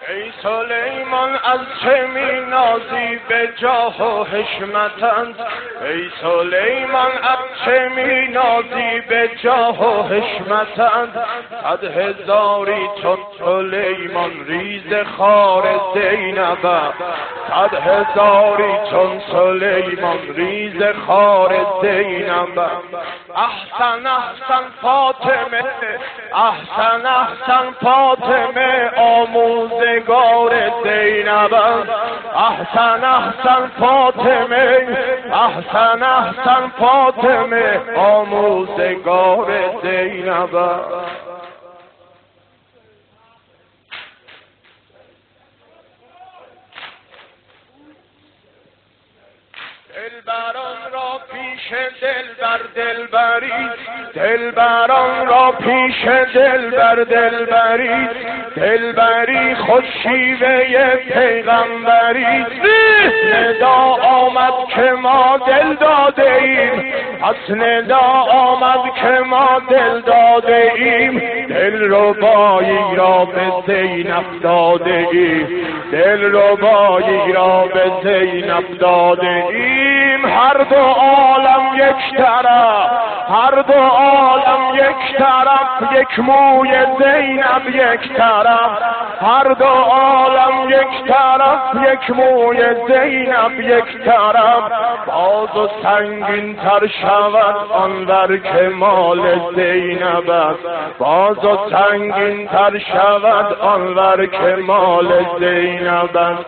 ای سلیمان از چه می نازی به جاه و حشمتت؟ ای سلیمان از چه می نازی به جاه و حشمتت؟ 100 هزاری چون سلیمان ریز خار زینب، 100 هزاری چون سلیمان ریز خار زینب. احسن احسن فاطمه، احسن احسن فاطمه آموزگار زینب، احسن احسن فاطمه، احسن احسن فاطمه آموزگار زینب. دلبران را پیش دلبر دلبری، دلبران را پیش دلبر دلبری، دلبری خوش شیوه پیغمبری. ندا آمد که ما دل داده ایم، پس ندا آمد که ما دل داده ایم. دلربایی را به زینب داده ایم، دلربایی را به زینب داده ایم. هر دو عالم یک طرف، هر دو عالم یک طرف، یک موی زینب یک طرف. هر دو عالم یک طرف، یک موی زینب یک طرف. باز و سنگین تر شود آنور که مال زینب است، باز و سنگین تر شود آنور که مال زینب است.